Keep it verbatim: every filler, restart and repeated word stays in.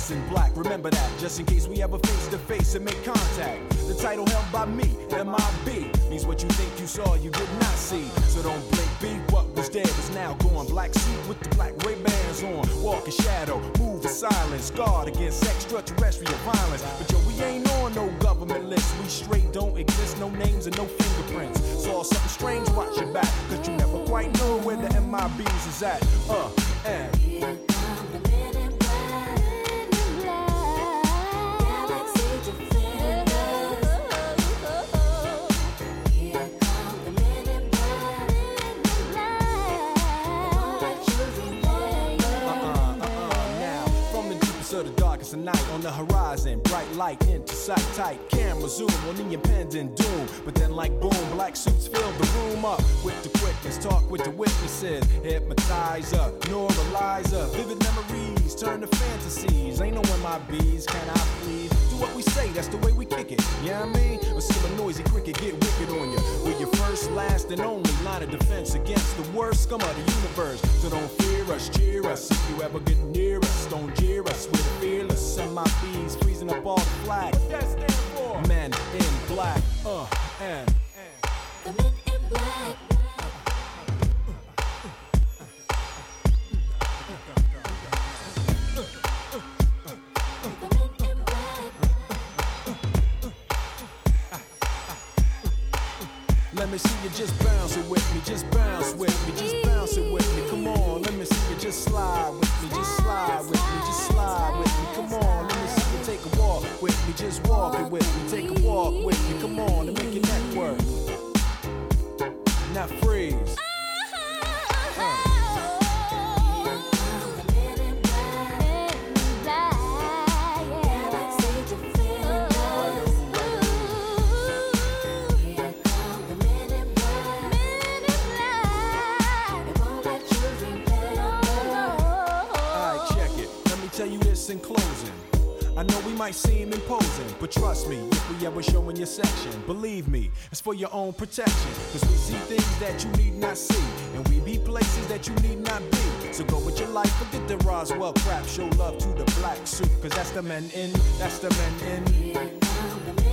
dress in black. Remember that, just in case we ever face to face and make contact. The title held by me, M I B, means what you think you saw, you did not see. So don't blink, be what was dead is now gone. Black suit with the black Ray-Bans on. Walk in shadow, move in silence, guard against extraterrestrial violence. But yo, we ain't on no government list. We straight don't exist, no names and no fingerprints. Saw something strange, watch your back, cause you never quite know where the M I Bs is at. Uh, and here come the men in black, men in black, galaxy defenders. Here come the men in black, men in black, all that children remember. Uh-uh, uh-uh, now, from the deepest of the darkest of night, on the horizon, bright light into sight, tight camera zoom on the impending doom. But then like boom, black suits fill the room up with the quickness, talk with the witnesses, hypnotizer, neuralizer, vivid memories turn to fantasies. Ain't no M I Bs, can I please? Do what we say, that's the way we kick it, you know what I mean? Or see a noisy cricket get wicked on you. We're your first, last, and only line of defense against the worst scum of the universe. So don't fear us, cheer us, if you ever get near us, don't jeer us, we're fearless. M I Bs freezing up all the flag. What that stand for? Men in black, uh, and, and. The men in black. Let me see you just bounce it with me, just bounce with me, just bounce it with me. Come on, let me see you just slide with me, just slide with me, just slide with me. Come on, let me see you take a walk with me, just walk it with me, take a walk with me. Come on, and make your neck work. Now freeze. Uh. Tell you this in closing, I know we might seem imposing, but trust me, if we ever show in your section, believe me, it's for your own protection. Cause we see things that you need not see, and we be places that you need not be. So go with your life, forget the Roswell crap, show love to the black suit, cause that's the men in, that's the men in.